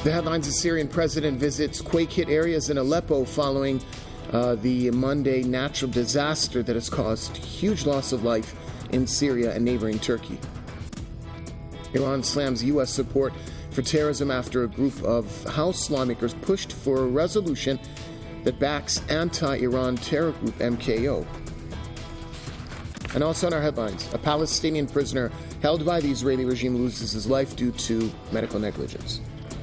The headlines: the Syrian president visits quake-hit areas in Aleppo following the Monday natural disaster that has caused huge loss of life in Syria and neighboring Turkey. Iran slams U.S. support for terrorism after a group of House lawmakers pushed for a resolution that backs anti-Iran terror group MKO. And also in our headlines, a Palestinian prisoner held by the Israeli regime loses his life due to medical negligence.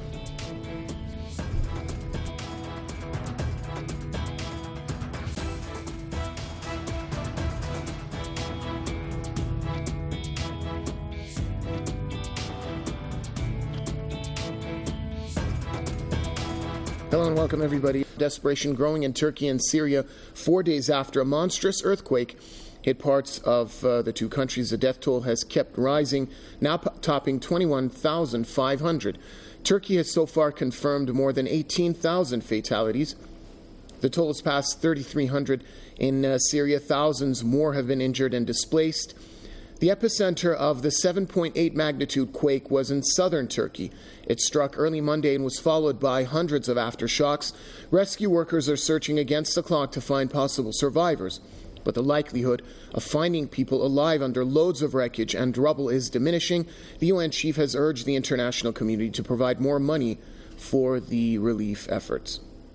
Hello and welcome, everybody. Desperation growing in Turkey and Syria 4 days after a monstrous earthquake hit parts of the two countries. The death toll has kept rising, now topping 21,500. Turkey has so far confirmed more than 18,000 fatalities. The toll has passed 3,300 in Syria. Thousands more have been injured and displaced. The epicenter of the 7.8 magnitude quake was in southern Turkey. It struck early Monday and was followed by hundreds of aftershocks. Rescue workers are searching against the clock to find possible survivors, but the likelihood of finding people alive under loads of wreckage and rubble is diminishing. The UN chief has urged the international community to provide more money for the relief efforts.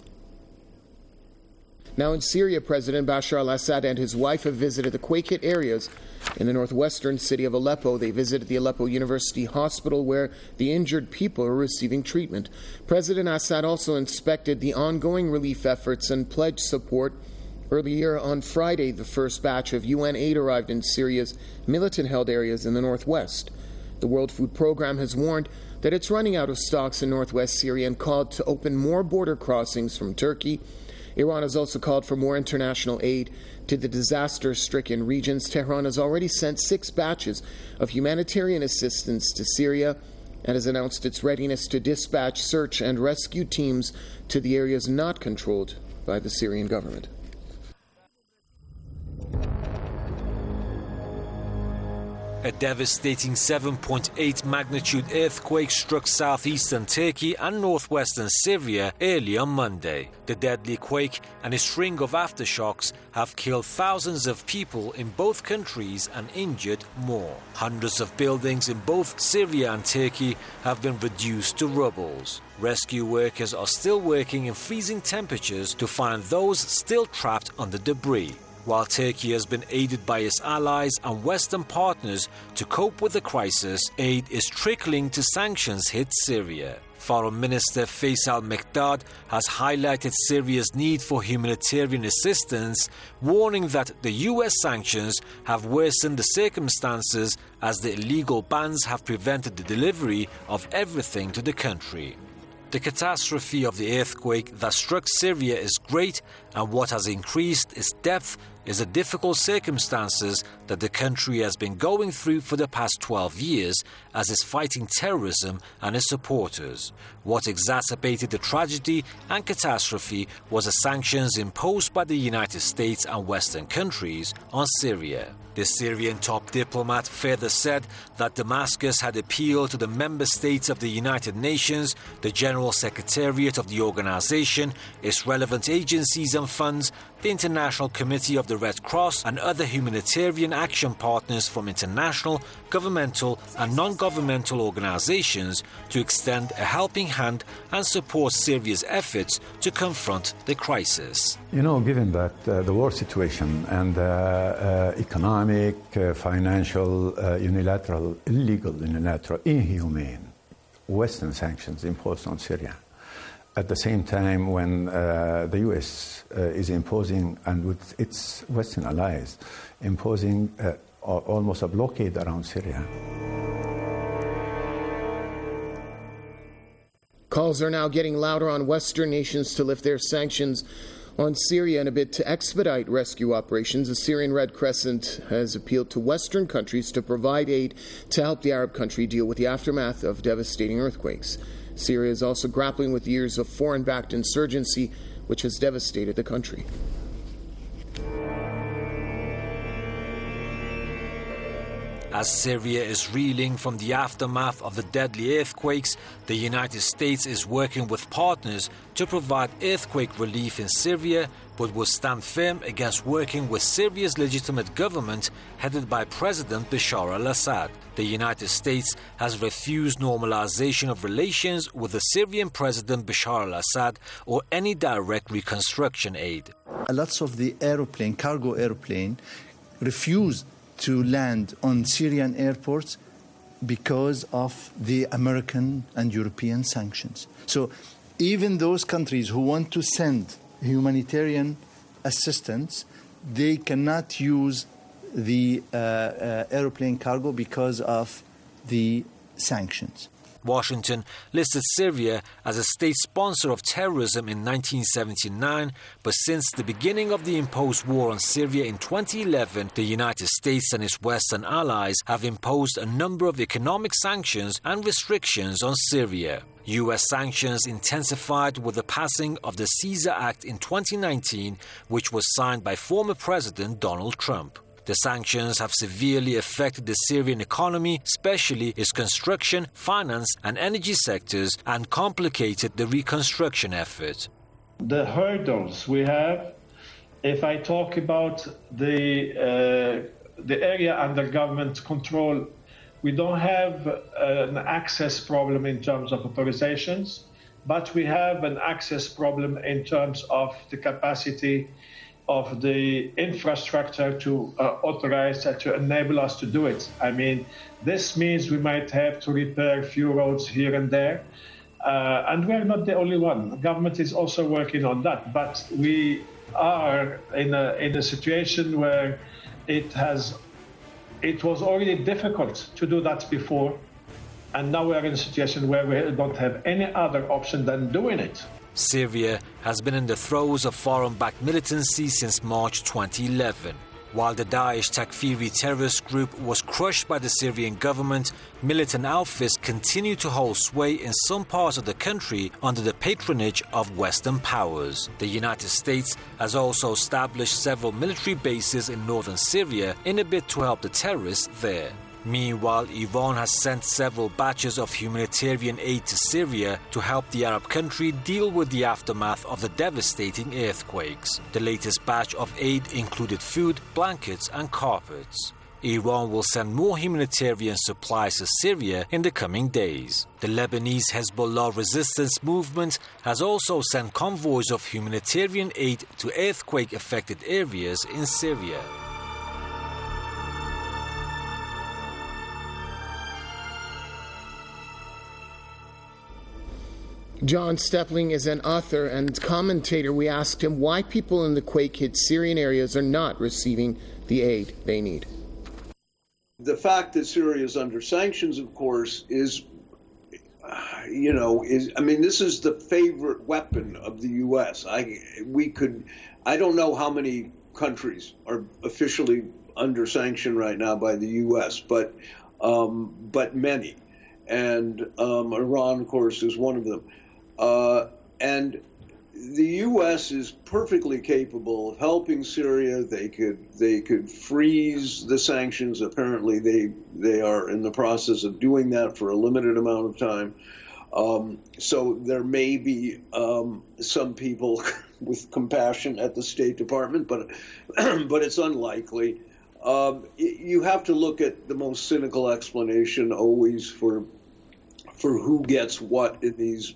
Now in Syria, President Bashar al-Assad and his wife have visited the quake-hit areas in the northwestern city of Aleppo. They visited the Aleppo University Hospital where the injured people are receiving treatment. President Assad also inspected the ongoing relief efforts and pledged support. Earlier on Friday, the first batch of UN aid arrived in Syria's militant-held areas in the northwest. The World Food Programme has warned that it's running out of stocks in northwest Syria and called to open more border crossings from Turkey. Iran has also called for more international aid to the disaster-stricken regions. Tehran has already sent 6 batches of humanitarian assistance to Syria and has announced its readiness to dispatch search and rescue teams to the areas not controlled by the Syrian government. A devastating 7.8 magnitude earthquake struck southeastern Turkey and northwestern Syria early on Monday. The deadly quake and a string of aftershocks have killed thousands of people in both countries and injured more. Hundreds of buildings in both Syria and Turkey have been reduced to rubbles. Rescue workers are still working in freezing temperatures to find those still trapped under debris. While Turkey has been aided by its allies and Western partners to cope with the crisis, aid is trickling to sanctions-hit Syria. Foreign Minister Faisal Mekdad has highlighted Syria's need for humanitarian assistance, warning that the US sanctions have worsened the circumstances as the illegal bans have prevented the delivery of everything to the country. The catastrophe of the earthquake that struck Syria is great, and what has increased its depth is the difficult circumstances that the country has been going through for the past 12 years as it's fighting terrorism and its supporters. What exacerbated the tragedy and catastrophe was the sanctions imposed by the United States and Western countries on Syria. The Syrian top diplomat further said that Damascus had appealed to the member states of the United Nations, the General Secretariat of the organization, its relevant agencies and funds, the International Committee of the Red Cross, and other humanitarian action partners from international, governmental and non-governmental organizations to extend a helping hand and support Syria's efforts to confront the crisis. You know, given that the war situation and economic, financial, unilateral, illegal, unilateral, inhumane Western sanctions imposed on Syria, at the same time when the U.S. is imposing, and with its Western allies, imposing almost a blockade around Syria. Calls are now getting louder on Western nations to lift their sanctions on Syria in a bid to expedite rescue operations. The Syrian Red Crescent has appealed to Western countries to provide aid to help the Arab country deal with the aftermath of devastating earthquakes. Syria is also grappling with years of foreign-backed insurgency, which has devastated the country. As Syria is reeling from the aftermath of the deadly earthquakes, the United States is working with partners to provide earthquake relief in Syria, but will stand firm against working with Syria's legitimate government headed by President Bashar al-Assad. The United States has refused normalization of relations with the Syrian President Bashar al-Assad or any direct reconstruction aid. Lots of the cargo airplane, refused to land on Syrian airports because of the American and European sanctions. So even those countries who want to send humanitarian assistance, they cannot use the airplane cargo because of the sanctions. Washington listed Syria as a state sponsor of terrorism in 1979, but since the beginning of the imposed war on Syria in 2011, the United States and its Western allies have imposed a number of economic sanctions and restrictions on Syria. U.S. sanctions intensified with the passing of the Caesar Act in 2019, which was signed by former President Donald Trump. The sanctions have severely affected the Syrian economy, especially its construction, finance and energy sectors, and complicated the reconstruction effort. The hurdles we have, if I talk about the area under government control, we don't have an access problem in terms of authorizations, but we have an access problem in terms of the capacity of the infrastructure to authorize, to enable us to do it. I mean, this means we might have to repair a few roads here and there, and we're not the only one. The government is also working on that, but we are in a situation where it was already difficult to do that before, and now we're in a situation where we don't have any other option than doing it. Syria has been in the throes of foreign-backed militancy since March 2011. While the Daesh Takfiri terrorist group was crushed by the Syrian government, militant outfits continue to hold sway in some parts of the country under the patronage of Western powers. The United States has also established several military bases in northern Syria in a bid to help the terrorists there. Meanwhile, Iran has sent several batches of humanitarian aid to Syria to help the Arab country deal with the aftermath of the devastating earthquakes. The latest batch of aid included food, blankets and carpets. Iran will send more humanitarian supplies to Syria in the coming days. The Lebanese Hezbollah resistance movement has also sent convoys of humanitarian aid to earthquake-affected areas in Syria. John Stepling is an author and commentator. We asked him why people in the quake-hit Syrian areas are not receiving the aid they need. The fact that Syria is under sanctions, of course, this is the favorite weapon of the U.S. I don't know how many countries are officially under sanction right now by the U.S., but many. And Iran, of course, is one of them. And the U.S. is perfectly capable of helping Syria. They could freeze the sanctions. Apparently, they are in the process of doing that for a limited amount of time. So there may be some people with compassion at the State Department, but it's unlikely. You have to look at the most cynical explanation always for who gets what in these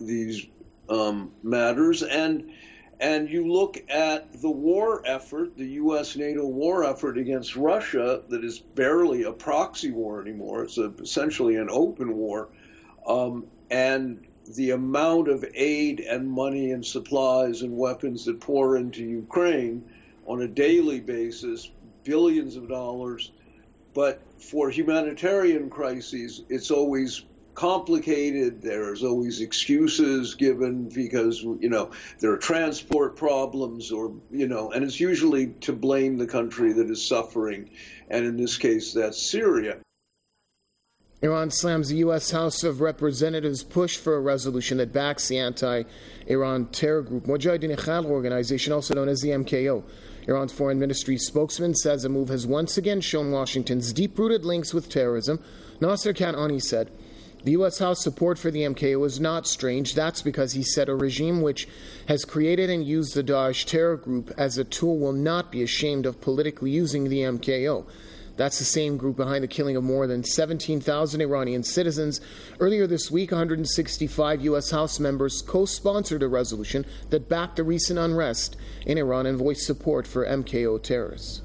matters, and you look at the war effort, the U.S.-NATO war effort against Russia, that is barely a proxy war anymore. It's essentially an open war, and the amount of aid and money and supplies and weapons that pour into Ukraine on a daily basis, billions of dollars. But for humanitarian crises, it's always complicated. There's always excuses given because, there are transport problems and it's usually to blame the country that is suffering. And in this case, that's Syria. Iran slams the U.S. House of Representatives' push for a resolution that backs the anti-Iran terror group Mujahideen Khalq organization, also known as the MKO. Iran's foreign ministry spokesman says the move has once again shown Washington's deep-rooted links with terrorism. Nasser Kanani said, the U.S. House support for the MKO is not strange. That's because he said a regime which has created and used the Daesh terror group as a tool will not be ashamed of politically using the MKO. That's the same group behind the killing of more than 17,000 Iranian citizens. Earlier this week, 165 U.S. House members co-sponsored a resolution that backed the recent unrest in Iran and voiced support for MKO terrorists.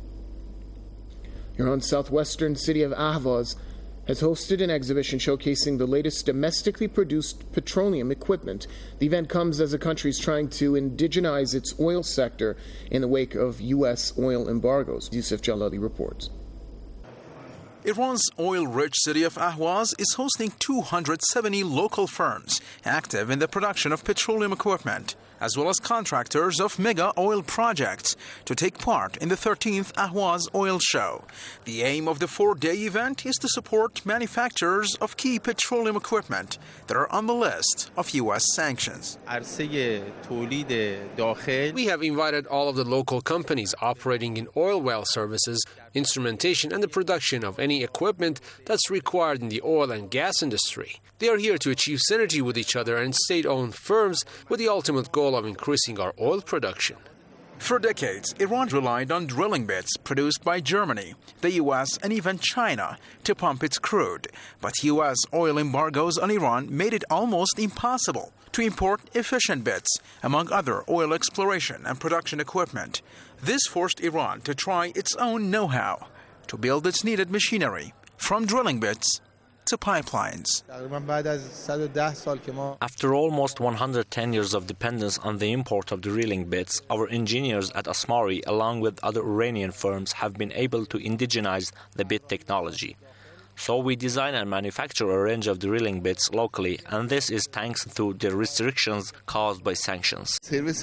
Iran's southwestern city of Ahvaz has hosted an exhibition showcasing the latest domestically produced petroleum equipment. The event comes as the country is trying to indigenize its oil sector in the wake of U.S. oil embargoes. Yusuf Jalali reports. Iran's oil-rich city of Ahvaz is hosting 270 local firms active in the production of petroleum equipment, as well as contractors of mega oil projects, to take part in the 13th Ahvaz Oil Show. The aim of the 4-day event is to support manufacturers of key petroleum equipment that are on the list of U.S. sanctions. We have invited all of the local companies operating in oil well services, instrumentation, and the production of any equipment that's required in the oil and gas industry. They are here to achieve synergy with each other and state-owned firms with the ultimate goal of increasing our oil production. For decades, Iran relied on drilling bits produced by Germany, the U.S., and even China to pump its crude. But U.S. oil embargoes on Iran made it almost impossible to import efficient bits, among other oil exploration and production equipment. This forced Iran to try its own know-how to build its needed machinery, from drilling bits to pipelines. After almost 110 years of dependence on the import of drilling bits, our engineers at Asmari, along with other Iranian firms, have been able to indigenize the bit technology. So we design and manufacture a range of drilling bits locally, and this is thanks to the restrictions caused by sanctions. With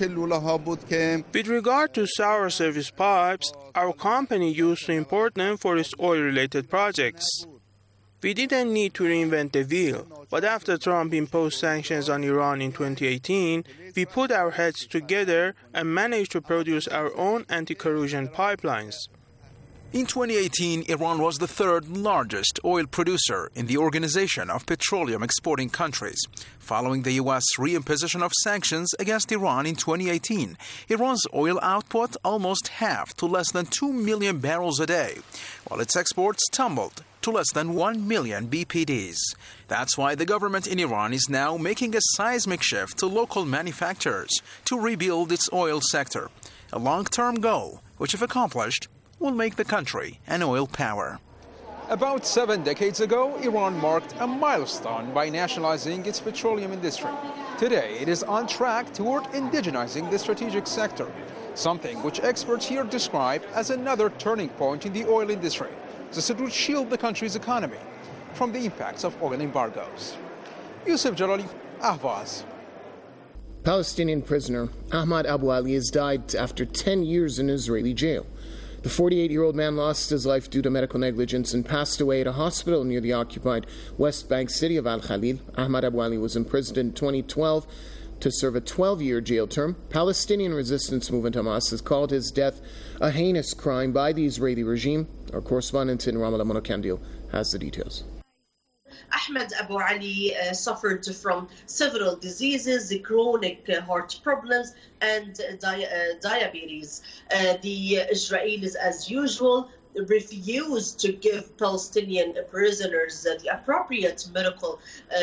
regard to sour service pipes, our company used to import them for its oil-related projects. We didn't need to reinvent the wheel, but after Trump imposed sanctions on Iran in 2018, we put our heads together and managed to produce our own anti-corrosion pipelines. In 2018, Iran was the third largest oil producer in the Organization of Petroleum Exporting Countries. Following the U.S. reimposition of sanctions against Iran in 2018, Iran's oil output almost halved to less than 2 million barrels a day, while its exports tumbled to less than 1 million BPDs. That's why the government in Iran is now making a seismic shift to local manufacturers to rebuild its oil sector, a long-term goal which, if accomplished, will make the country an oil power. About 7 decades ago, Iran marked a milestone by nationalizing its petroleum industry. Today, it is on track toward indigenizing the strategic sector, something which experts here describe as another turning point in the oil industry, as it would shield the country's economy from the impacts of oil embargoes. Yusuf Jalali, Ahvaz. Palestinian prisoner Ahmad Abu Ali has died after 10 years in Israeli jail. The 48-year-old man lost his life due to medical negligence and passed away at a hospital near the occupied West Bank city of Al-Khalil. Ahmad Abu Ali was imprisoned in 2012 to serve a 12-year jail term. Palestinian resistance movement Hamas has called his death a heinous crime by the Israeli regime. Our correspondent in Ramallah, Mona Kandil, has the details. Ahmed Abu Ali suffered from several diseases, chronic heart problems, and diabetes. The Israelis, as usual, refused to give Palestinian prisoners the appropriate medical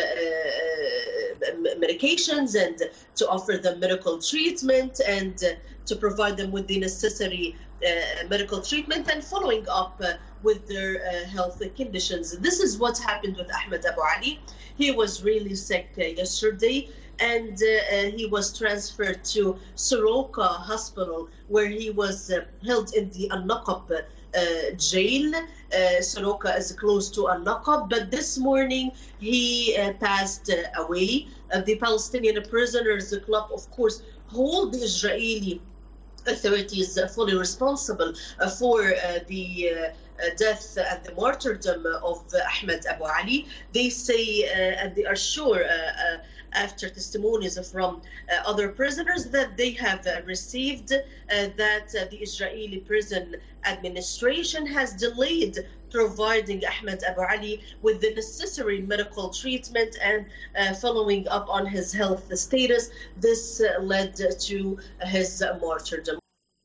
medications and to offer them medical treatment and to provide them with the necessary medical treatment and following up with their health conditions. This is what happened with Ahmed Abu Ali. He was really sick yesterday, and he was transferred to Soroka Hospital, where he was held in the Al-Naqab jail. Soroka is close to Al-Naqab, but this morning he passed away. The Palestinian Prisoners Club, of course, hold the Israeli authorities fully responsible for the death and the martyrdom of Ahmed Abu Ali. They say, and they are sure, after testimonies from other prisoners, that they have received that the Israeli prison administration has delayed providing Ahmed Abu Ali with the necessary medical treatment and following up on his health status. This led to his martyrdom.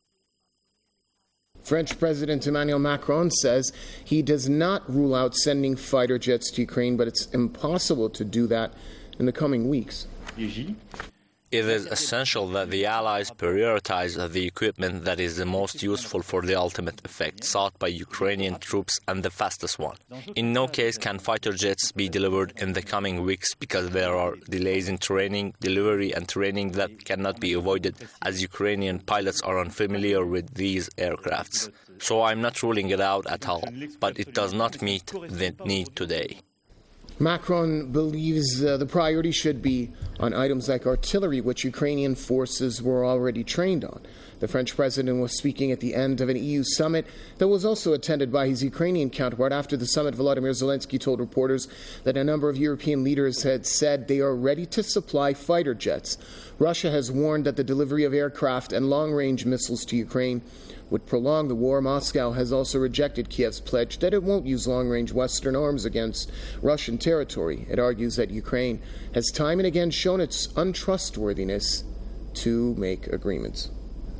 French President Emmanuel Macron says he does not rule out sending fighter jets to Ukraine, but it's impossible to do that in the coming weeks. It is essential that the Allies prioritize the equipment that is the most useful for the ultimate effect sought by Ukrainian troops and the fastest one. In no case can fighter jets be delivered in the coming weeks because there are delays in training, delivery and training that cannot be avoided as Ukrainian pilots are unfamiliar with these aircrafts. So I'm not ruling it out at all, but it does not meet the need today. Macron believes the priority should be on items like artillery, which Ukrainian forces were already trained on. The French president was speaking at the end of an EU summit that was also attended by his Ukrainian counterpart. After the summit, Volodymyr Zelensky told reporters that a number of European leaders had said they are ready to supply fighter jets. Russia has warned that the delivery of aircraft and long-range missiles to Ukraine would prolong the war. Moscow has also rejected Kiev's pledge that it won't use long-range Western arms against Russian territory. It argues that Ukraine has time and again shown its untrustworthiness to make agreements.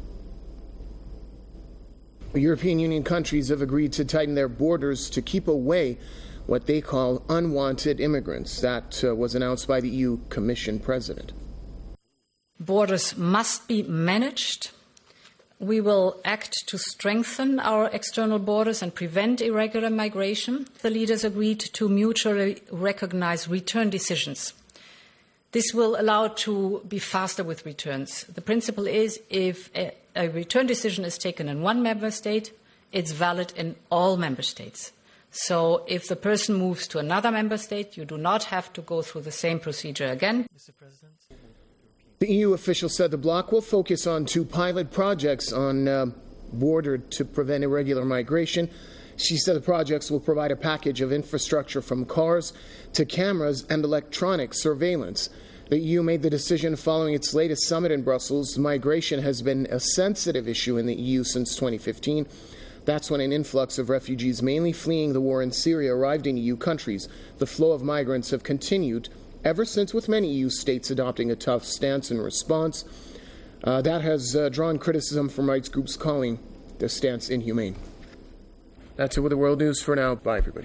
European Union countries have agreed to tighten their borders to keep away what they call unwanted immigrants. That was announced by the EU Commission President. Borders must be managed. We will act to strengthen our external borders and prevent irregular migration. The leaders agreed to mutually recognize return decisions. This will allow to be faster with returns. The principle is if a return decision is taken in one member state, it's valid in all member states. So if the person moves to another member state, you do not have to go through the same procedure again. Mr. President. The EU official said the bloc will focus on 2 pilot projects on border to prevent irregular migration. She said the projects will provide a package of infrastructure from cars to cameras and electronic surveillance. The EU made the decision following its latest summit in Brussels. Migration has been a sensitive issue in the EU since 2015. That's when an influx of refugees, mainly fleeing the war in Syria, arrived in EU countries. The flow of migrants have continued ever since, with many EU states adopting a tough stance in response. That has drawn criticism from rights groups calling the stance inhumane. That's it with the world news for now. Bye, everybody.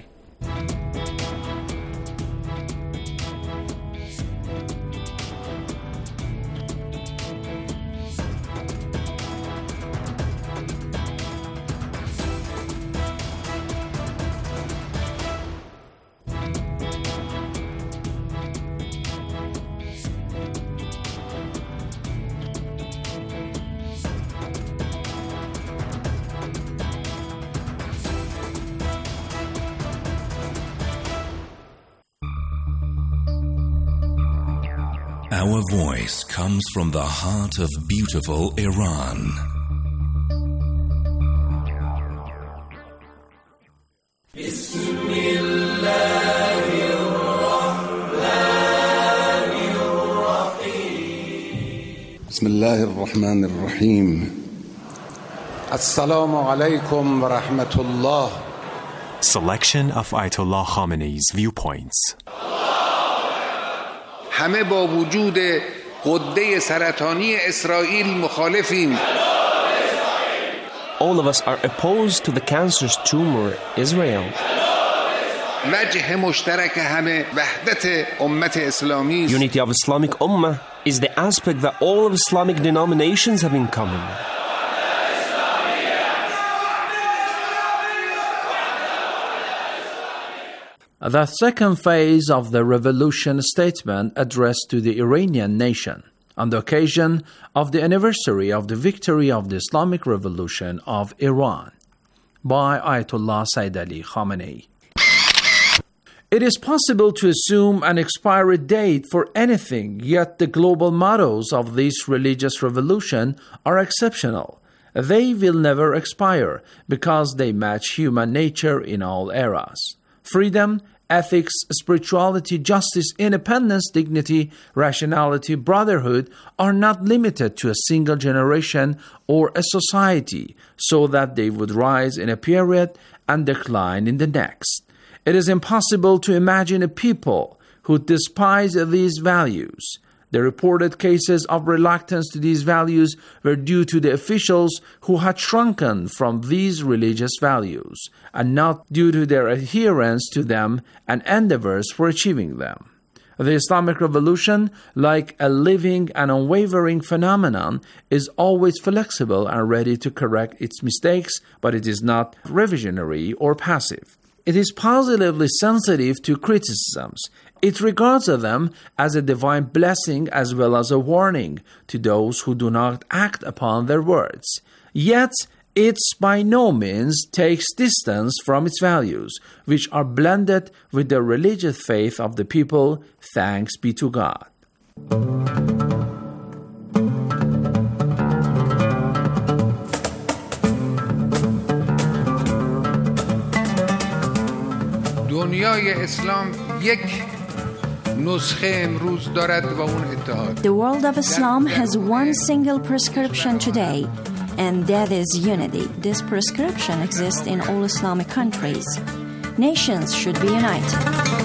Our voice comes from the heart of beautiful Iran. Bismillah ar-Rahman ar-Rahim. Assalamu alaikum wa rahmatullah. Selection of Ayatollah Khamenei's viewpoints. همه با وجود غده سرطانی اسرائیل مخالفیم. All of us are opposed to the cancerous tumor Israel. وجه مشترک همه وحدت امت اسلامی. Unity of Islamic Ummah is the aspect that all of Islamic denominations have in common. The second phase of the revolution statement addressed to the Iranian nation on the occasion of the anniversary of the victory of the Islamic Revolution of Iran by Ayatollah Sayyid Ali Khamenei. It is possible to assume an expiry date for anything, yet the global mottos of this religious revolution are exceptional, They will never expire because they match human nature in all eras. Freedom, ethics, spirituality, justice, independence, dignity, rationality, brotherhood are not limited to a single generation or a society, so that they would rise in a period and decline in the next. It is impossible to imagine a people who despise these values. The reported cases of reluctance to these values were due to the officials who had shrunken from these religious values, and not due to their adherence to them and endeavors for achieving them. The Islamic Revolution, like a living and unwavering phenomenon, is always flexible and ready to correct its mistakes, but it is not revisionary or passive. It is positively sensitive to criticisms. It regards them as a divine blessing as well as a warning to those who do not act upon their words. Yet, it by no means takes distance from its values, which are blended with the religious faith of the people, thanks be to God. دنیای اسلام یک نسخه امروز دارد و اون اتحاد. The world of Islam has one single prescription today, and that is unity. This prescription exists in all Islamic countries. Nations should be united.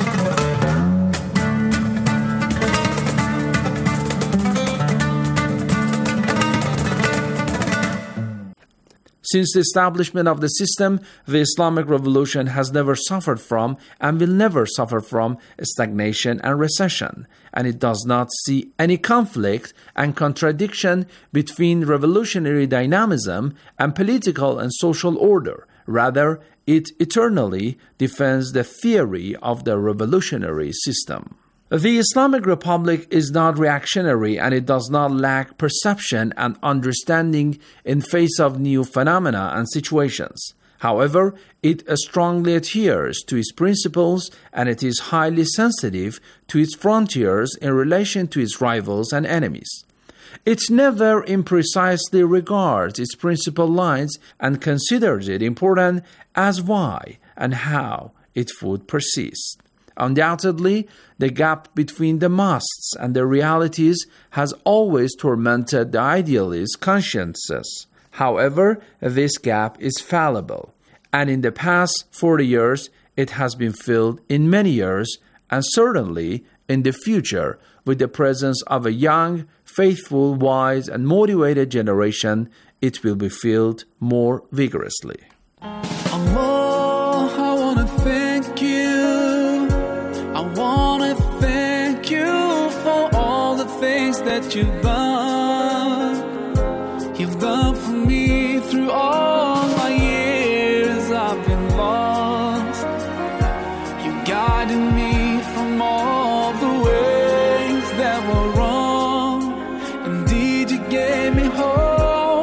Since the establishment of the system, the Islamic Revolution has never suffered from and will never suffer from stagnation and recession, and it does not see any conflict and contradiction between revolutionary dynamism and political and social order. Rather, it eternally defends the theory of the revolutionary system. The Islamic Republic is not reactionary, and it does not lack perception and understanding in face of new phenomena and situations. However, it strongly adheres to its principles, and it is highly sensitive to its frontiers in relation to its rivals and enemies. It never imprecisely regards its principal lines and considers it important as why and how it would persist. Undoubtedly, the gap between the musts and the realities has always tormented the idealists' consciences. However, this gap is fallible, and in the past 40 years, it has been filled in many years, and certainly in the future, with the presence of a young, faithful, wise, and motivated generation, it will be filled more vigorously. Allah, I want to thank you. I want to thank you for all the things that you've done. You've done for me through all my years I've been lost. You guided me from all the ways that were wrong. Indeed, you gave me hope.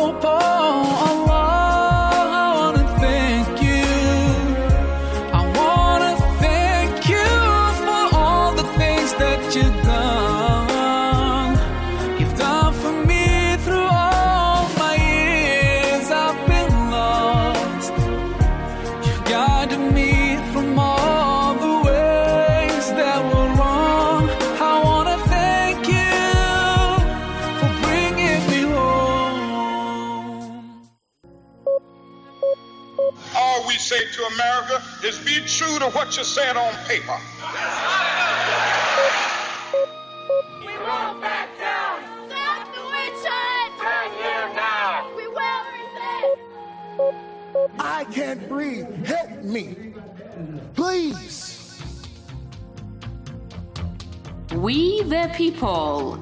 Say to America is be true to what you said on paper. We won't back down. Stop the witch hunt. Turn here now. We will resist. I can't breathe. Help me. Please. We the people.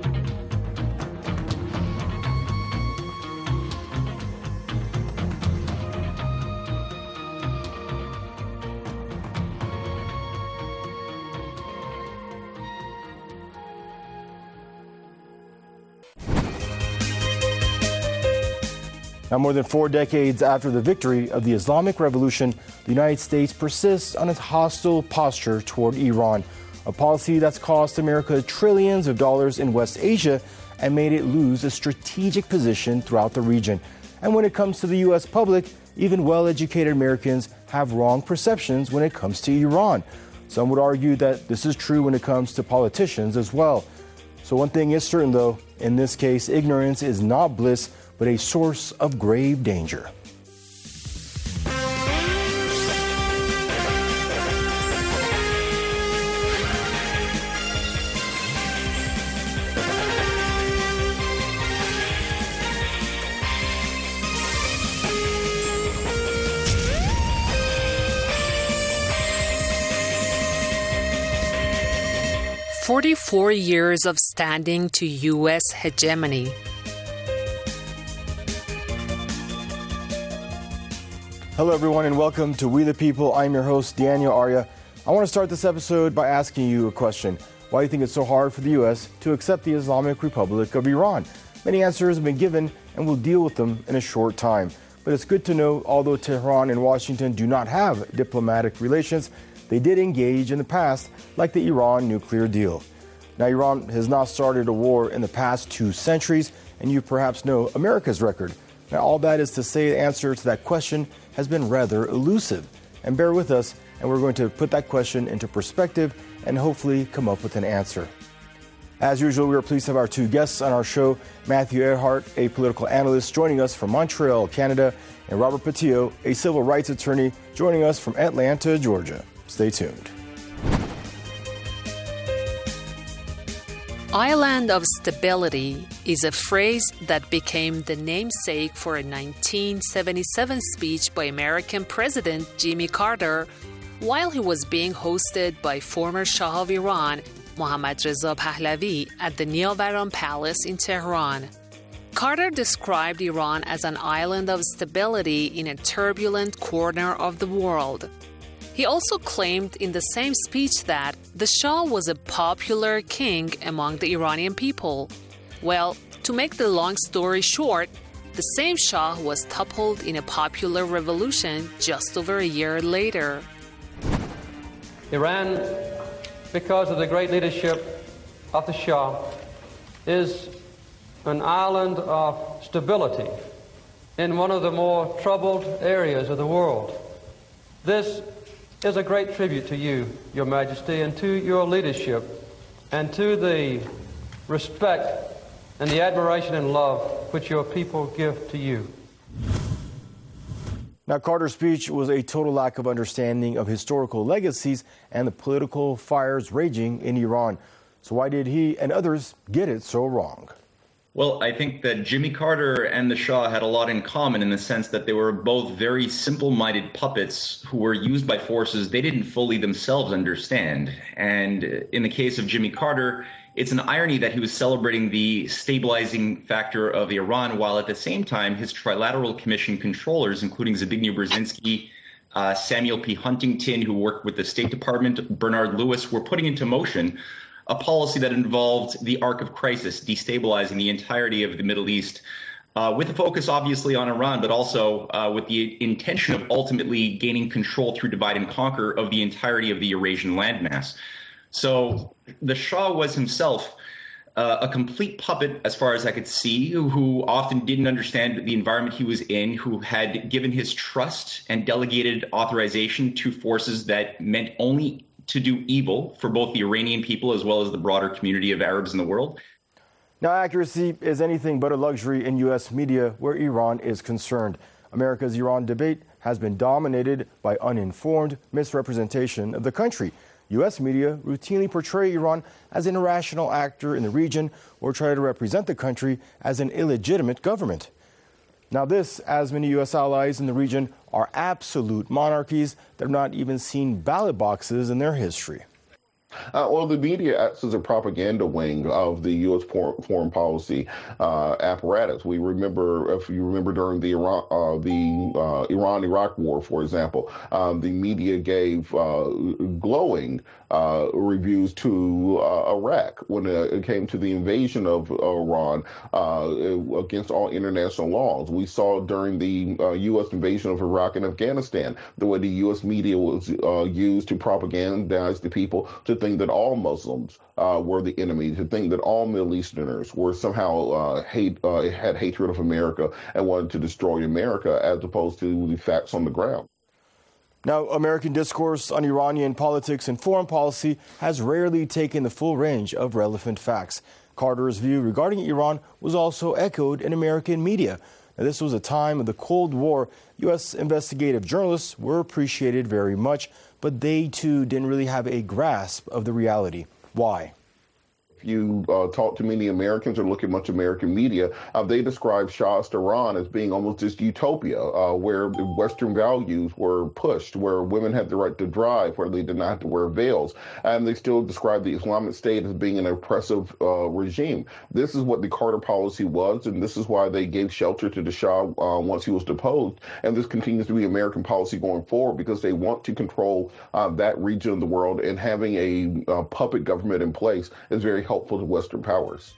Now, more than 4 decades after the victory of the Islamic Revolution, the United States persists on its hostile posture toward Iran, a policy that's cost America trillions of dollars in West Asia and made it lose a strategic position throughout the region. And when it comes to the U.S. public, even well-educated Americans have wrong perceptions when it comes to Iran. Some would argue that this is true when it comes to politicians as well. So one thing is certain, though, in this case, ignorance is not bliss, but a source of grave danger. "44 years of standing to U.S. hegemony." Hello, everyone, and welcome to We the People. I'm your host, Daniel Arya. I want to start this episode by asking you a question. Why do you think it's so hard for the U.S. to accept the Islamic Republic of Iran? Many answers have been given, and we'll deal with them in a short time. But it's good to know, although Tehran and Washington do not have diplomatic relations, they did engage in the past, like the Iran nuclear deal. Now, Iran has not started a war in the past 2 centuries, and you perhaps know America's record. Now, all that is to say, the answer to that question has been rather elusive. And bear with us, and we're going to put that question into perspective and hopefully come up with an answer. As usual, we are pleased to have our 2 guests on our show, Matthew Earhart, a political analyst joining us from Montreal, Canada, and Robert Patillo, a civil rights attorney joining us from Atlanta, Georgia. Stay tuned. Island of Stability is a phrase that became the namesake for a 1977 speech by American President Jimmy Carter while he was being hosted by former Shah of Iran, Mohammad Reza Pahlavi, at the Neovaran Palace in Tehran. Carter described Iran as an island of stability in a turbulent corner of the world. He also claimed in the same speech that the Shah was a popular king among the Iranian people. Well, to make the long story short, the same Shah was toppled in a popular revolution just over a year later. Iran, because of the great leadership of the Shah, is an island of stability in one of the more troubled areas of the world. This is a great tribute to you, Your Majesty, and to your leadership, and to the respect and the admiration and love which your people give to you. Now, Carter's speech was a total lack of understanding of historical legacies and the political fires raging in Iran. So why did he and others get it so wrong? Well, I think that Jimmy Carter and the Shah had a lot in common in the sense that they were both very simple-minded puppets who were used by forces they didn't fully themselves understand. And in the case of Jimmy Carter, it's an irony that he was celebrating the stabilizing factor of Iran, while at the same time his Trilateral Commission controllers, including Zbigniew Brzezinski, Samuel P. Huntington, who worked with the State Department, Bernard Lewis, were putting into motion a policy that involved the arc of crisis, destabilizing the entirety of the Middle East, with a focus obviously on Iran, but also with the intention of ultimately gaining control through divide and conquer of the entirety of the Eurasian landmass. So the Shah was himself a complete puppet, as far as I could see, who often didn't understand the environment he was in, who had given his trust and delegated authorization to forces that meant only to do evil for both the Iranian people as well as the broader community of Arabs in the world. Now, accuracy is anything but a luxury in U.S. media where Iran is concerned. America's Iran debate has been dominated by uninformed misrepresentation of the country. U.S. media routinely portray Iran as an irrational actor in the region or try to represent the country as an illegitimate government. Now this, as many U.S. allies in the region are absolute monarchies that have not even seen ballot boxes in their history. Well, the media acts as a propaganda wing of the U.S. foreign policy apparatus. We remember, if you remember, during the Iran-Iraq war, for example, the media gave glowing reviews to Iraq when it came to the invasion of Iran against all international laws. We saw during the U.S. invasion of Iraq and Afghanistan the way the U.S. media was used to propagandize the people to think that all Muslims were the enemy, to think that all Middle Easterners were somehow had hatred of America and wanted to destroy America, as opposed to the facts on the ground. Now, American discourse on Iranian politics and foreign policy has rarely taken the full range of relevant facts. Carter's view regarding Iran was also echoed in American media. Now, this was a time of the Cold War. U.S. investigative journalists were appreciated very much, but they too didn't really have a grasp of the reality. Why? If you talk to many Americans or look at much American media, they describe Shahist Iran as being almost this utopia where Western values were pushed, where women had the right to drive, where they did not have to wear veils. And they still describe the Islamic State as being an oppressive regime. This is what the Carter policy was, and this is why they gave shelter to the Shah once he was deposed. And this continues to be American policy going forward, because they want to control that region of the world, and having a puppet government in place is very helpful to Western powers.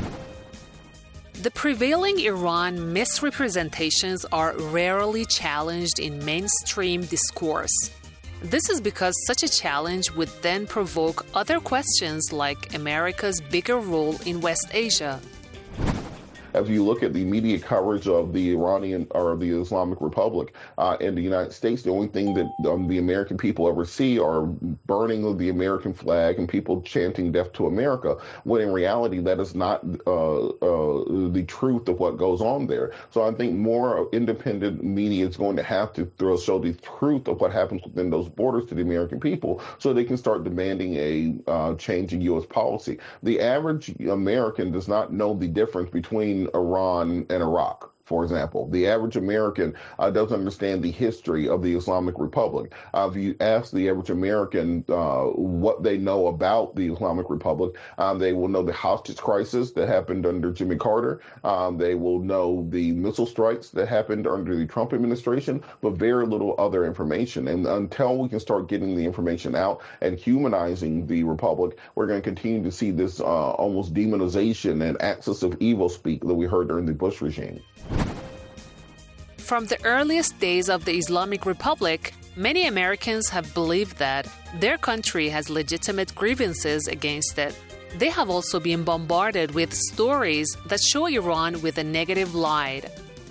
The prevailing Iran misrepresentations are rarely challenged in mainstream discourse. This is because such a challenge would then provoke other questions like America's bigger role in West Asia. As you look at the media coverage of the Iranian or the Islamic Republic in the United States, the only thing that the American people ever see are burning of the American flag and people chanting death to America, when in reality that is not the truth of what goes on there. So I think more independent media is going to have to show the truth of what happens within those borders to the American people, so they can start demanding a change in U.S. policy. The average American does not know the difference between Iran and Iraq. For example, the average American doesn't understand the history of the Islamic Republic. If you ask the average American what they know about the Islamic Republic, they will know the hostage crisis that happened under Jimmy Carter. They will know the missile strikes that happened under the Trump administration, but very little other information. And until we can start getting the information out and humanizing the Republic, we're going to continue to see this almost demonization and axis of evil speak that we heard during the Bush regime. From the earliest days of the Islamic Republic, many Americans have believed that their country has legitimate grievances against it. They have also been bombarded with stories that show Iran with a negative light.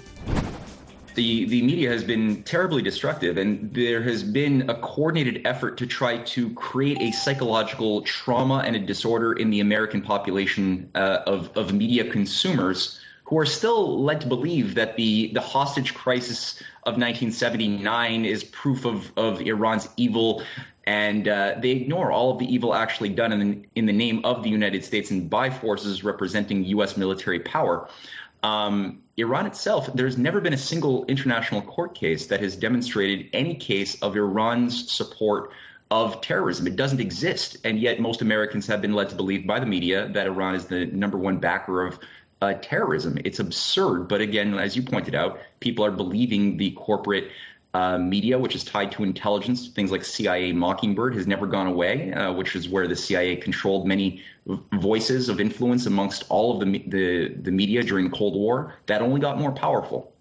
The media has been terribly destructive, and there has been a coordinated effort to try to create a psychological trauma and a disorder in the American population of media consumers, who are still led to believe that the hostage crisis of 1979 is proof of Iran's evil, and they ignore all of the evil actually done in the name of the United States and by forces representing U.S. military power. Iran itself, there's never been a single international court case that has demonstrated any case of Iran's support of terrorism. It doesn't exist, and yet most Americans have been led to believe by the media that Iran is the number one backer of terrorism. It's absurd. But again, as you pointed out, people are believing the corporate media, which is tied to intelligence. Things like CIA Mockingbird has never gone away, which is where the CIA controlled many voices of influence amongst all of the media during the Cold War. That only got more powerful.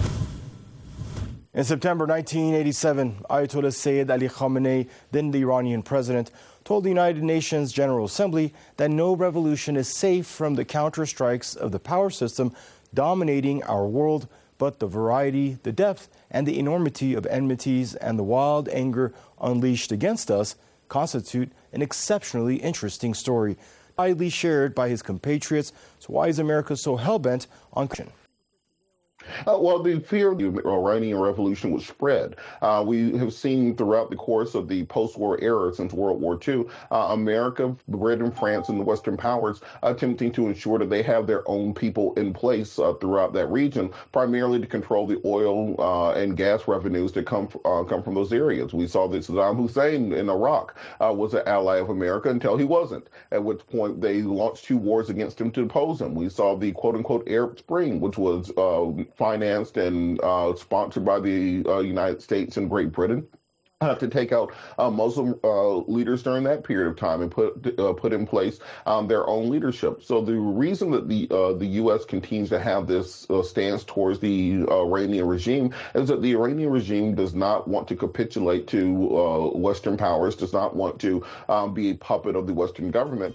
In September 1987, Ayatollah Sayyid Ali Khamenei, then the Iranian president, told the United Nations General Assembly that no revolution is safe from the counter-strikes of the power system dominating our world, but the variety, the depth, and the enormity of enmities and the wild anger unleashed against us constitute an exceptionally interesting story, widely shared by his compatriots. So why is America so hell-bent on action? Well, the fear of the Iranian Revolution was spread. We have seen throughout the course of the post-war era since World War II, America, Britain, France, and the Western powers attempting to ensure that they have their own people in place throughout that region, primarily to control the oil and gas revenues that come from those areas. We saw that Saddam Hussein in Iraq was an ally of America until he wasn't, at which point they launched 2 wars against him to depose him. We saw the quote-unquote Arab Spring, which was financed and sponsored by the United States and Great Britain. to take out Muslim leaders during that period of time and put in place their own leadership. So the reason that the U.S. continues to have this stance towards the Iranian regime is that the Iranian regime does not want to capitulate to Western powers, does not want to be a puppet of the Western government.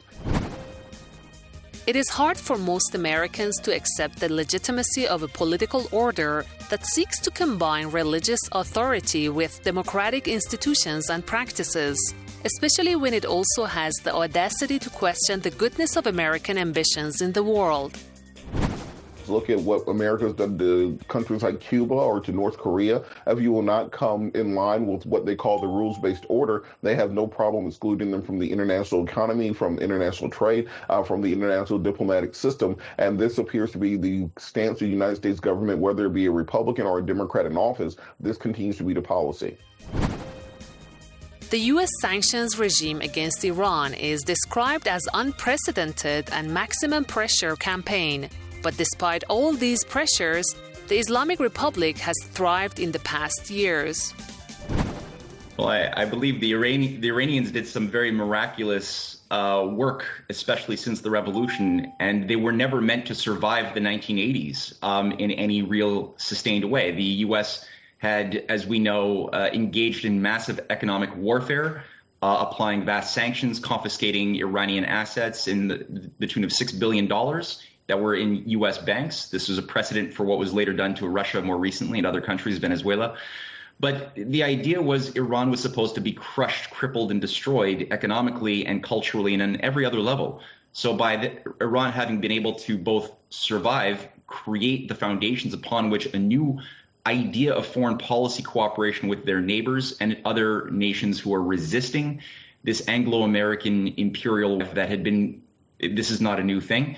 It is hard for most Americans to accept the legitimacy of a political order that seeks to combine religious authority with democratic institutions and practices, especially when it also has the audacity to question the goodness of American ambitions in the world. Look at what America's done to countries like Cuba or to North Korea. If you will not come in line with what they call the rules-based order, they have no problem excluding them from the international economy, from international trade, from the international diplomatic system. And this appears to be the stance of the United States government, whether it be a Republican or a Democrat in office. This continues to be the policy. The U.S. sanctions regime against Iran is described as unprecedented and maximum pressure campaign. But despite all these pressures, the Islamic Republic has thrived in the past years. Well, I believe the Iranians did some very miraculous work, especially since the revolution, and they were never meant to survive the 1980s in any real sustained way. The U.S. had, as we know, engaged in massive economic warfare, applying vast sanctions, confiscating Iranian assets in the tune of $6 billion. That were in U.S. banks. This was a precedent for what was later done to Russia more recently and other countries, Venezuela. But the idea was Iran was supposed to be crushed, crippled, and destroyed economically and culturally and on every other level. So by Iran having been able to both survive, create the foundations upon which a new idea of foreign policy cooperation with their neighbors and other nations who are resisting this Anglo-American imperial that had been, this is not a new thing.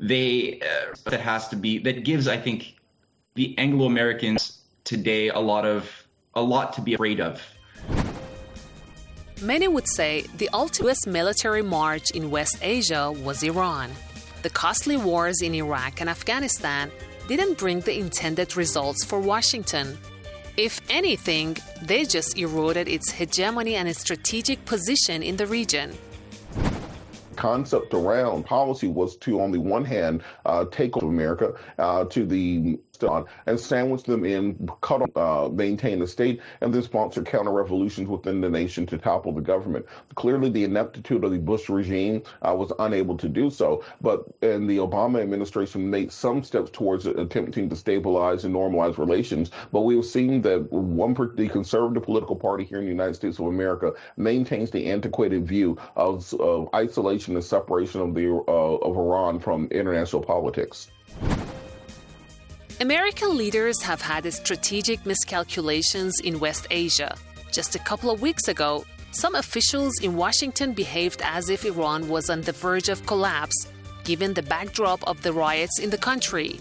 That gives, I think, the Anglo-Americans today a lot to be afraid of. Many would say the ultimate US military march in West Asia was Iran. The costly wars in Iraq and Afghanistan didn't bring the intended results for Washington. If anything, they just eroded its hegemony and its strategic position in the region. Concept around policy was to, on the one hand, take over America to the and sandwich them in, maintain the state, and then sponsor counter-revolutions within the nation to topple the government. Clearly, the ineptitude of the Bush regime was unable to do so, and the Obama administration made some steps towards attempting to stabilize and normalize relations. But we've seen that the conservative political party here in the United States of America maintains the antiquated view of isolation and separation of Iran from international politics. American leaders have had strategic miscalculations in West Asia. Just a couple of weeks ago, some officials in Washington behaved as if Iran was on the verge of collapse, given the backdrop of the riots in the country.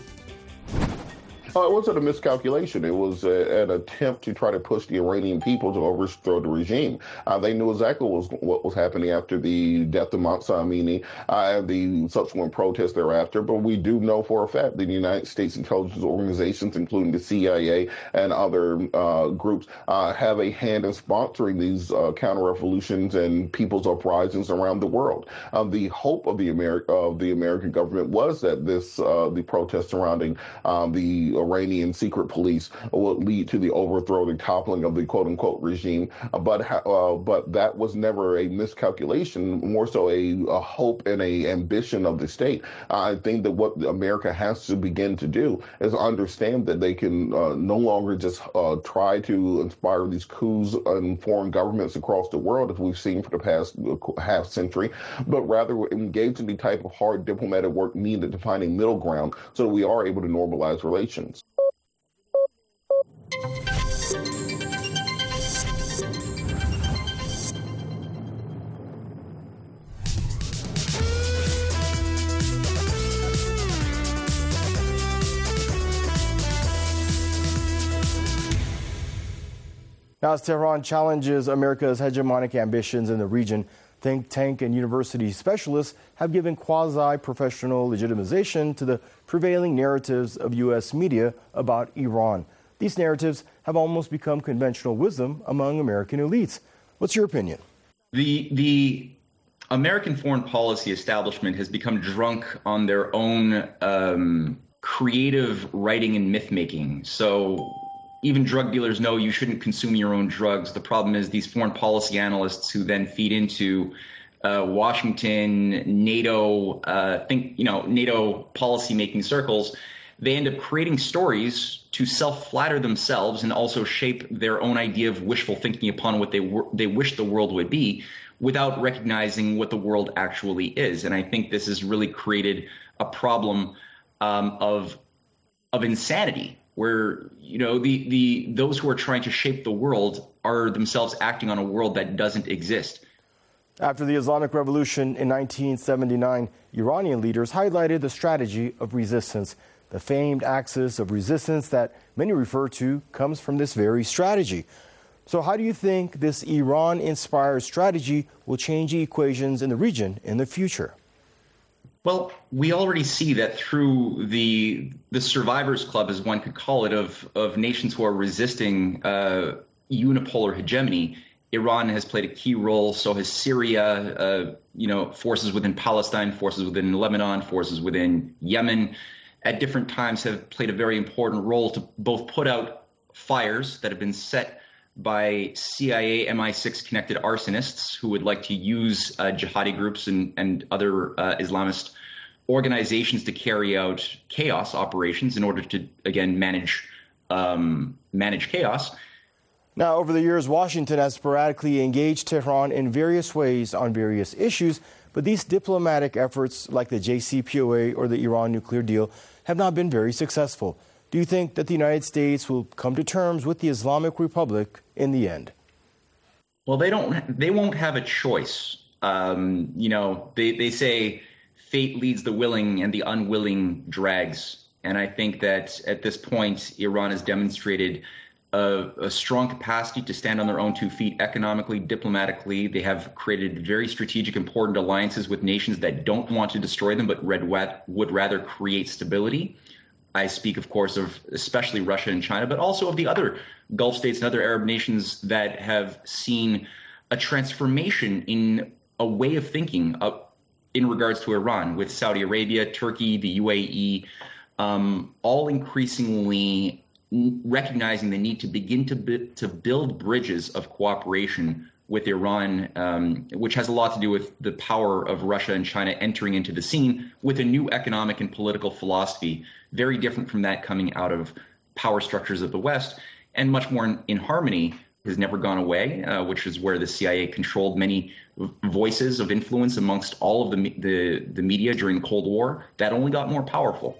It wasn't a miscalculation. It was an attempt to try to push the Iranian people to overthrow the regime. They knew exactly what was happening after the death of Mahsa Amini and the subsequent protests thereafter. But we do know for a fact that the United States intelligence organizations, including the CIA and other groups, have a hand in sponsoring these counter-revolutions and people's uprisings around the world. The hope of the American government was that the protests surrounding the Iranian secret police will lead to the overthrow, the toppling of the quote-unquote regime. But that was never a miscalculation, more so a hope and a ambition of the state. I think that what America has to begin to do is understand that they can no longer just try to inspire these coups in foreign governments across the world, as we've seen for the past half century, but rather engage in the type of hard diplomatic work needed to find a middle ground so that we are able to normalize relations. Now, as Tehran challenges America's hegemonic ambitions in the region, think tank and university specialists have given quasi-professional legitimization to the prevailing narratives of U.S. media about Iran. These narratives have almost become conventional wisdom among American elites. What's your opinion? The American foreign policy establishment has become drunk on their own creative writing and myth-making. So even drug dealers know you shouldn't consume your own drugs. The problem is these foreign policy analysts who then feed into Washington, NATO, NATO policy-making circles, they end up creating stories to self-flatter themselves and also shape their own idea of wishful thinking upon what they wish the world would be, without recognizing what the world actually is. And I think this has really created a problem of insanity, where those who are trying to shape the world are themselves acting on a world that doesn't exist. After the Islamic Revolution in 1979, Iranian leaders highlighted the strategy of resistance. The famed axis of resistance that many refer to comes from this very strategy. So how do you think this Iran-inspired strategy will change the equations in the region in the future? Well, we already see that through the survivors club, as one could call it, of nations who are resisting unipolar hegemony. Iran has played a key role. So has Syria, forces within Palestine, forces within Lebanon, forces within Yemen, at different times have played a very important role to both put out fires that have been set by CIA MI6 connected arsonists who would like to use jihadi groups and other Islamist organizations to carry out chaos operations in order to, again, manage chaos. Now, over the years, Washington has sporadically engaged Tehran in various ways on various issues, but these diplomatic efforts, like the JCPOA or the Iran nuclear deal, have not been very successful. Do you think that the United States will come to terms with the Islamic Republic in the end? Well, they won't have a choice. They say fate leads the willing and the unwilling drags. And I think that at this point, Iran has demonstrated a strong capacity to stand on their own 2 feet economically, diplomatically. They have created very strategic, important alliances with nations that don't want to destroy them, but would rather create stability. I speak, of course, of especially Russia and China, but also of the other Gulf states and other Arab nations that have seen a transformation in a way of thinking in regards to Iran, with Saudi Arabia, Turkey, the UAE, all increasingly recognizing the need to begin to build bridges of cooperation with Iran, which has a lot to do with the power of Russia and China entering into the scene with a new economic and political philosophy, very different from that coming out of power structures of the West, and much more in harmony, has never gone away, which is where the CIA controlled many voices of influence amongst all of the media during the Cold War. That only got more powerful.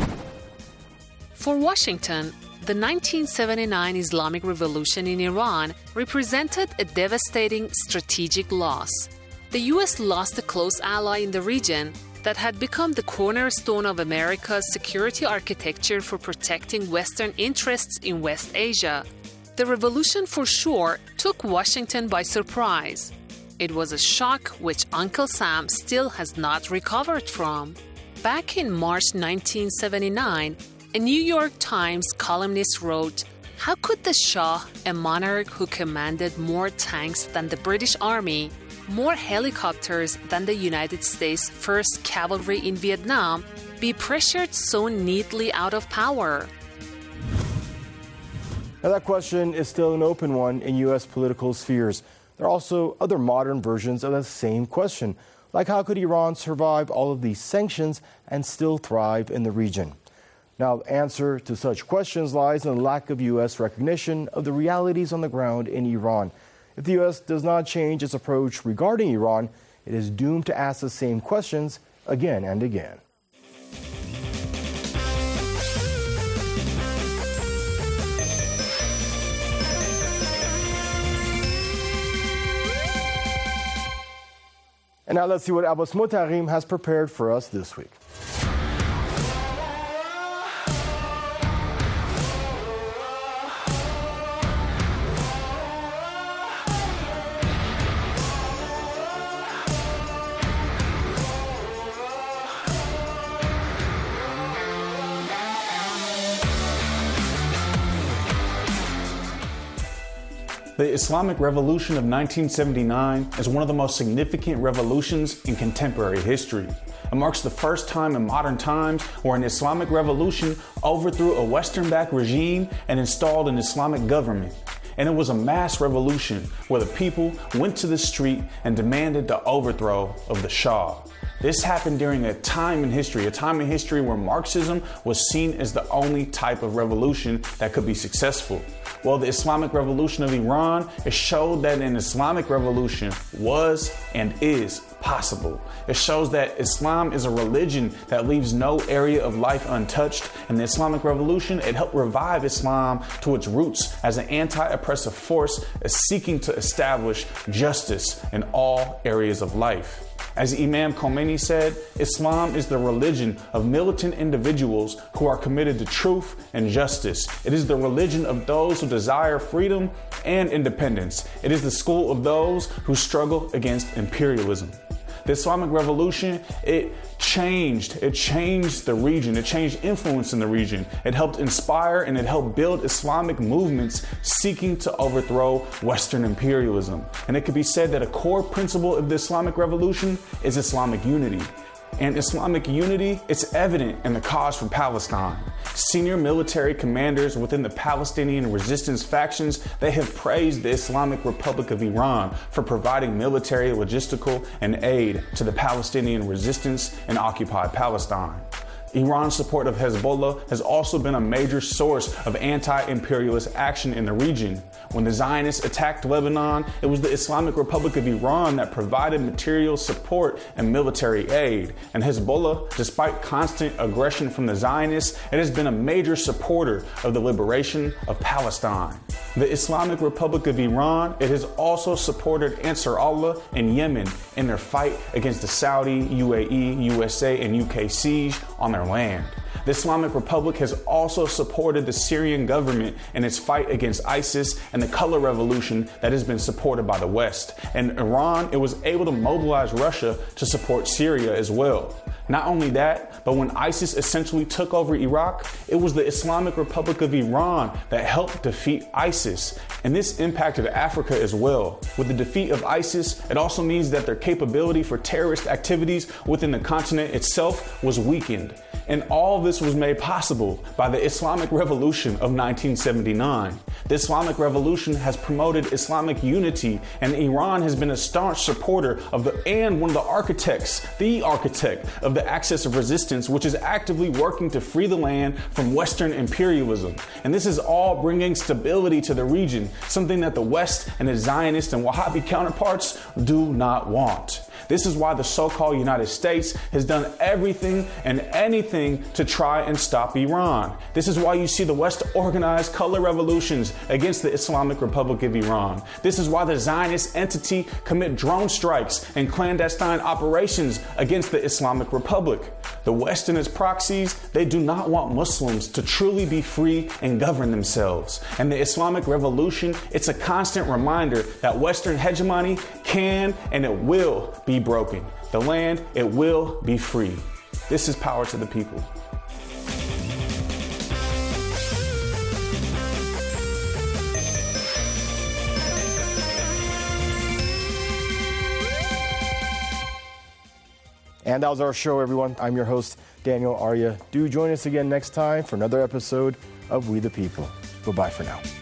For Washington, the 1979 Islamic Revolution in Iran represented a devastating strategic loss. The U.S. lost a close ally in the region that had become the cornerstone of America's security architecture for protecting Western interests in West Asia. The revolution, for sure, took Washington by surprise. It was a shock which Uncle Sam still has not recovered from. Back in March 1979, a New York Times columnist wrote, "How could the Shah, a monarch who commanded more tanks than the British Army, more helicopters than the United States 1st Cavalry in Vietnam, be pressured so neatly out of power?" Now, that question is still an open one in U.S. political spheres. There are also other modern versions of the same question, like how could Iran survive all of these sanctions and still thrive in the region? Now, the answer to such questions lies in the lack of U.S. recognition of the realities on the ground in Iran. If the U.S. does not change its approach regarding Iran, it is doomed to ask the same questions again and again. And now let's see what Abbas Motaqim has prepared for us this week. The Islamic Revolution of 1979 is one of the most significant revolutions in contemporary history. It marks the first time in modern times where an Islamic revolution overthrew a Western-backed regime and installed an Islamic government. And it was a mass revolution where the people went to the street and demanded the overthrow of the Shah. This happened during a time in history where Marxism was seen as the only type of revolution that could be successful. Well, the Islamic Revolution of Iran, it showed that an Islamic revolution was and is possible. It shows that Islam is a religion that leaves no area of life untouched, and the Islamic Revolution, it helped revive Islam to its roots as an anti-oppressive force seeking to establish justice in all areas of life. As Imam Khomeini said, Islam is the religion of militant individuals who are committed to truth and justice. It is the religion of those who desire freedom and independence. It is the school of those who struggle against imperialism. The Islamic Revolution, it changed the region. It changed influence in the region. It helped inspire and it helped build Islamic movements seeking to overthrow Western imperialism. And it could be said that a core principle of the Islamic Revolution is Islamic unity. And Islamic unity, it's evident in the cause for Palestine. Senior military commanders within the Palestinian resistance factions, they have praised the Islamic Republic of Iran for providing military, logistical, and aid to the Palestinian resistance in occupied Palestine. Iran's support of Hezbollah has also been a major source of anti-imperialist action in the region. When the Zionists attacked Lebanon, it was the Islamic Republic of Iran that provided material support and military aid. And Hezbollah, despite constant aggression from the Zionists, it has been a major supporter of the liberation of Palestine. The Islamic Republic of Iran, it has also supported Ansar Allah in Yemen in their fight against the Saudi, UAE, USA, and UK siege on their land. The Islamic Republic has also supported the Syrian government in its fight against ISIS and the color revolution that has been supported by the West. And Iran, it was able to mobilize Russia to support Syria as well. Not only that, but when ISIS essentially took over Iraq, it was the Islamic Republic of Iran that helped defeat ISIS. And this impacted Africa as well. With the defeat of ISIS, it also means that their capability for terrorist activities within the continent itself was weakened. And all this was made possible by the Islamic Revolution of 1979. The Islamic Revolution has promoted Islamic unity, and Iran has been a staunch supporter of one of the architect of the Axis of Resistance, which is actively working to free the land from Western imperialism. And this is all bringing stability to the region, something that the West and its Zionist and Wahhabi counterparts do not want. This is why the so-called United States has done everything and anything to try and stop Iran. This is why you see the West organize color revolutions against the Islamic Republic of Iran. This is why the Zionist entity commit drone strikes and clandestine operations against the Islamic Republic. The West and its proxies, they do not want Muslims to truly be free and govern themselves. And the Islamic Revolution, it's a constant reminder that Western hegemony can and it will be broken. The land, it will be free. This is Power to the People. And that was our show, everyone. I'm your host, Daniel Arya. Do join us again next time for another episode of We the People. Bye-bye for now.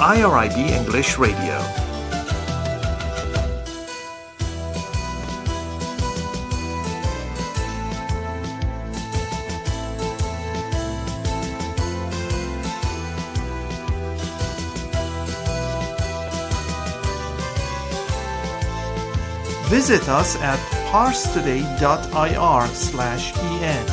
IRIB English Radio. Visit us at parstoday.ir/en.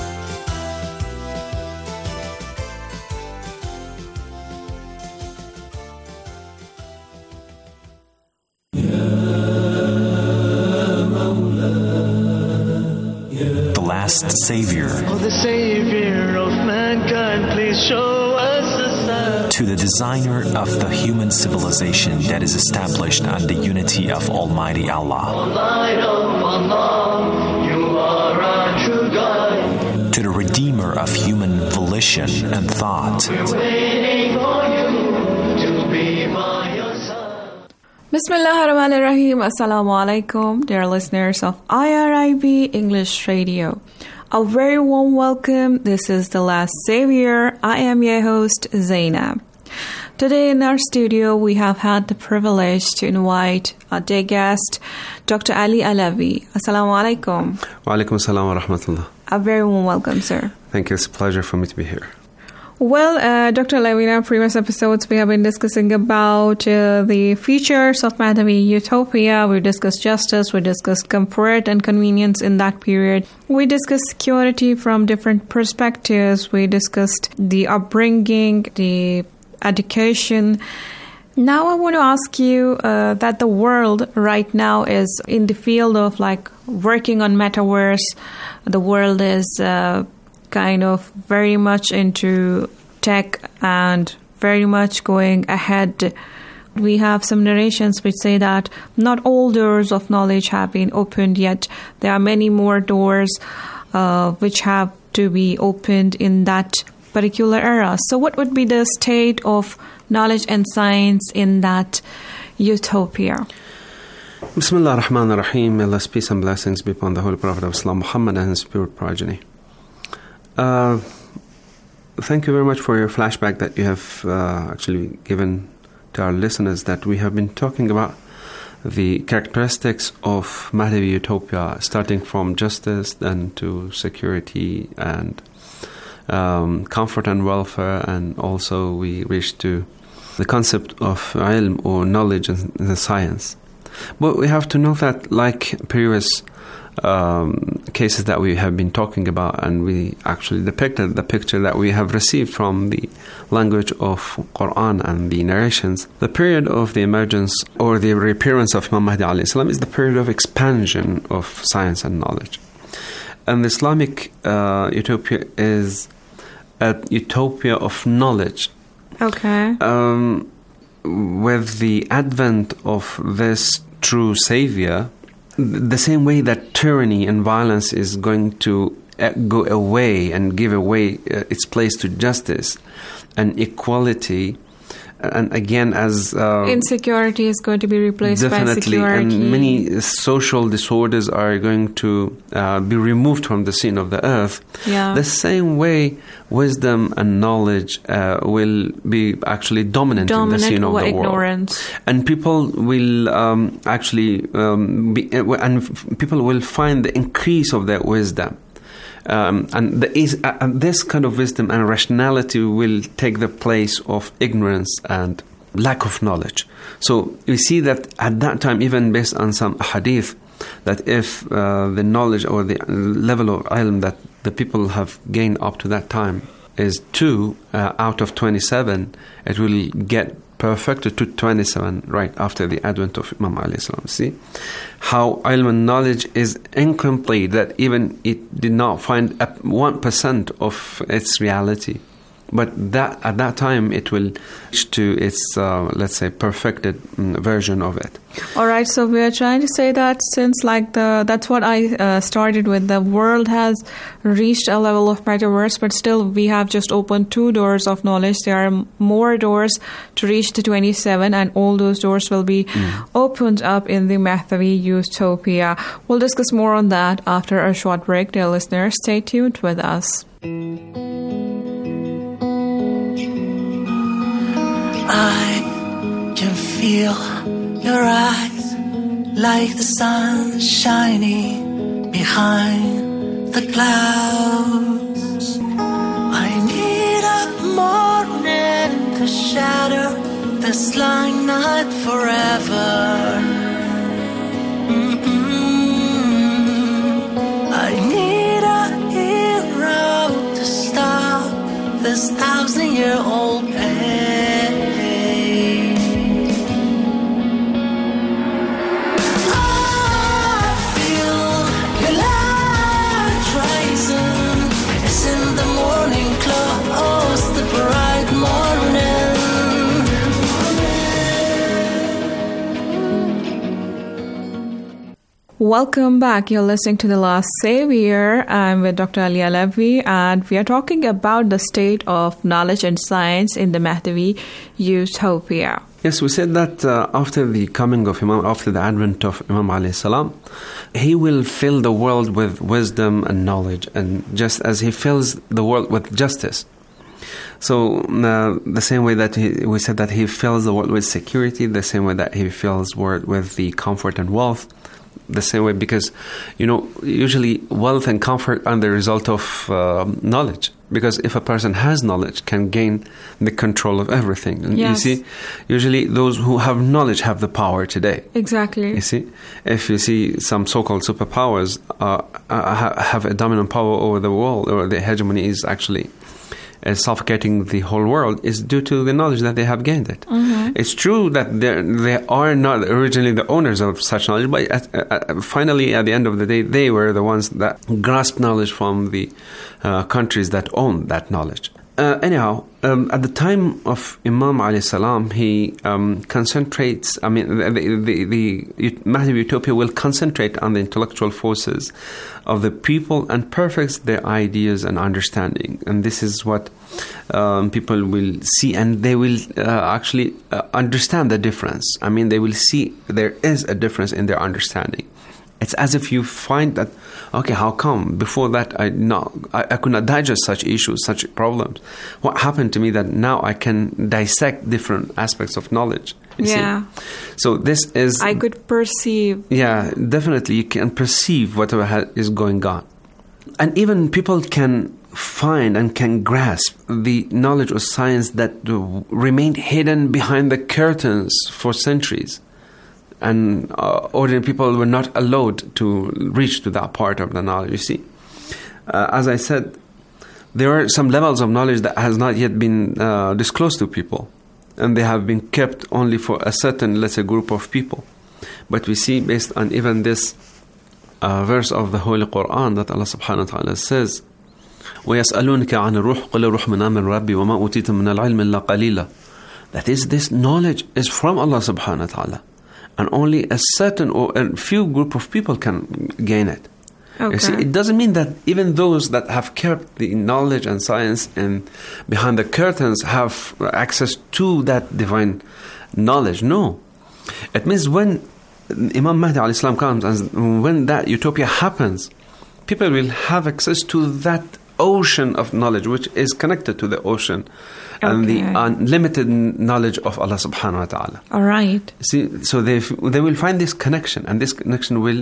The Last Savior. Oh, the Savior of mankind, please show us a sign. To the designer of the human civilization that is established on the unity of Almighty Allah. Light of Allah, you are our true guide. To the redeemer of human volition and thought. We're waiting for you to be by your side. Bismillahirrahmanirrahim. Assalamu alaikum, dear listeners of IRIB English Radio. A very warm welcome. This is The Last Savior. I am your host, Zainab. Today in our studio, we have had the privilege to invite our day guest, Dr. Ali Alavi. Assalamu alaikum. Wa alaikum assalam wa rahmatullah. A very warm welcome, sir. Thank you. It's a pleasure for me to be here. Well, Dr. Alavi, in our previous episodes, we have been discussing about the features of Mahdavi utopia. We discussed justice. We discussed comfort and convenience in that period. We discussed security from different perspectives. We discussed the upbringing, the education. Now I want to ask you that the world right now is in the field of like working on metaverse. The world is kind of very much into tech and very much going ahead. We have some narrations which say that not all doors of knowledge have been opened yet. There are many more doors which have to be opened in that particular era. So what would be the state of knowledge and science in that utopia? Bismillah ar-Rahman ar-Rahim. May Allah's peace and blessings be upon the Holy Prophet of Islam, Muhammad, and his pure progeny. Thank you very much for your flashback that you have actually given to our listeners, that we have been talking about the characteristics of Mahdavi utopia, starting from justice, then to security and comfort and welfare, and also we reached to the concept of ilm, or knowledge and the science. But we have to know that, like previous cases that we have been talking about, and we actually depicted the picture that we have received from the language of Quran and the narrations, the period of the emergence or the reappearance of Imam Mahdi alayhi salam is the period of expansion of science and knowledge. And the Islamic utopia is a utopia of knowledge. Okay. With the advent of this true savior, the same way that tyranny and violence is going to go away and give away its place to justice and equality, and again as insecurity is going to be replaced by security, and many social disorders are going to be removed from the scene of the earth. Yeah. The same way wisdom and knowledge will be actually dominant in the scene of the ignorance. world, and people will actually people will find the increase of their wisdom. And this kind of wisdom and rationality will take the place of ignorance and lack of knowledge. So we see that at that time, even based on some hadith, that if the knowledge or the level of ilm that the people have gained up to that time is 2 out of 27, it will get perfected to 27 right after the advent of Imam alayhi salam. See how ilm and knowledge is incomplete, that even it did not find 1% of its reality. But that at that time it will reach to its, let's say, perfected version of it. All right, so we are trying to say that since that's what I started with, the world has reached a level of metaverse, but still we have just opened 2 doors of knowledge. There are more doors to reach to 27, and all those doors will be opened up in the Mahdavi utopia. We'll discuss more on that after a short break. Dear listeners, stay tuned with us. I feel your eyes like the sun shining behind the clouds. I need a morning to shatter this long night forever. I need a hero to stop this 1,000-year-old pain. I feel your light rising. It's in the morning close, the bright morning. Welcome back. You're listening to The Last Savior. I'm with Dr. Alia Levi, and we are talking about the state of knowledge and science in the Mahdavi utopia. Yes, we said that after the coming of Imam, after the advent of Imam alayhi salam, he will fill the world with wisdom and knowledge, and just as he fills the world with justice. So the same way that we said that he fills the world with security, the same way that he fills the world with the comfort and wealth, the same way, because, usually wealth and comfort are the result of knowledge. Because if a person has knowledge, can gain the control of everything. And yes. You see, usually those who have knowledge have the power today. Exactly. You see, if you see some so-called superpowers have a dominant power over the world, or the hegemony is actually suffocating the whole world, is due to the knowledge that they have gained it. Mm-hmm. It's true that they are not originally the owners of such knowledge, but finally, at the end of the day, they were the ones that grasped knowledge from the countries that owned that knowledge. Anyhow, at the time of Imam alayhi salam, he concentrates, the Mahdavi utopia will concentrate on the intellectual forces of the people and perfects their ideas and understanding. And this is what people will see, and they will actually understand the difference. They will see there is a difference in their understanding. It's as if you find that, okay, how come before that I could not digest such issues, such problems? What happened to me that now I can dissect different aspects of knowledge? You see? So this is... I could perceive. Yeah, definitely you can perceive whatever is going on. And even people can find and can grasp the knowledge of science that remained hidden behind the curtains for centuries. And ordinary people were not allowed to reach to that part of the knowledge, you see. As I said, there are some levels of knowledge that has not yet been disclosed to people. And they have been kept only for a certain, let's say, group of people. But we see, based on even this verse of the Holy Quran, that Allah subhanahu wa ta'ala says, وَيَسْأَلُونَكَ عَنِ الرُّوحِ قُلِ الرُّوحُ مِنْ أَمْرِ رَبِّي وَمَا أُوتِيتُم مِنَ الْعِلْمِ إِلَّا قَلِيلًا. That is, this knowledge is from Allah subhanahu wa ta'ala. And only a certain or a few group of people can gain it. Okay. You see, it doesn't mean that even those that have kept the knowledge and science and behind the curtains have access to that divine knowledge. No. It means when Imam Mahdi alayhi salam comes and when that utopia happens, people will have access to that ocean of knowledge, which is connected to the ocean and the unlimited knowledge of Allah subhanahu wa ta'ala. All right. See, so they will find this connection, and this connection will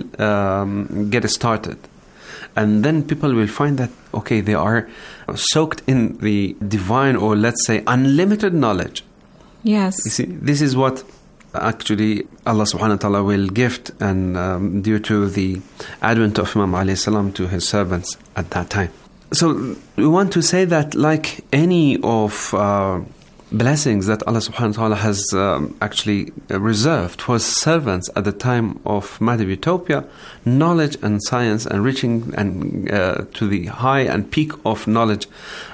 get started. And then people will find that, okay, they are soaked in the divine, or let's say unlimited knowledge. Yes. You see, this is what actually Allah subhanahu wa ta'ala will gift, and due to the advent of Imam alayhi salam to his servants at that time. So we want to say that, like any of blessings that Allah subhanahu wa ta'ala has actually reserved for his servants at the time of Mahdavi utopia, knowledge and science and reaching and to the high and peak of knowledge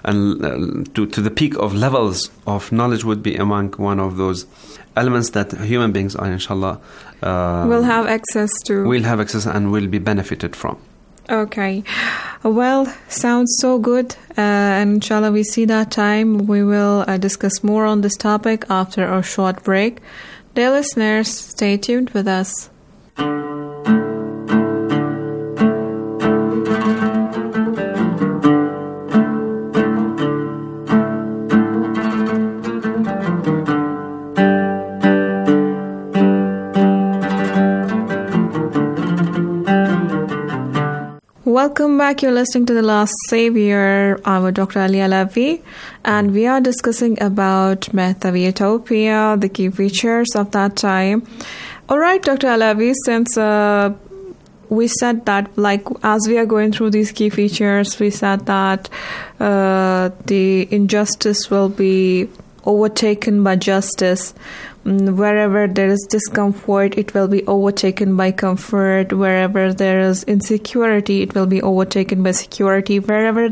and to the peak of levels of knowledge would be among one of those elements that human beings are, inshallah, will have access to. Will have access and will be benefited from. Okay. Well, sounds so good. And inshallah, we see that time. We will discuss more on this topic after a short break. Dear listeners, stay tuned with us. back. You're listening to The Last Savior. I'm Dr. Ali Alavi, and we are discussing about Mehdavi Utopia, the key features of that time. All right, Dr. Alavi, since we said that, like, as we are going through these key features, we said that the injustice will be overtaken by justice. Wherever there is discomfort, it will be overtaken by comfort. Wherever there is insecurity, it will be overtaken by security. Wherever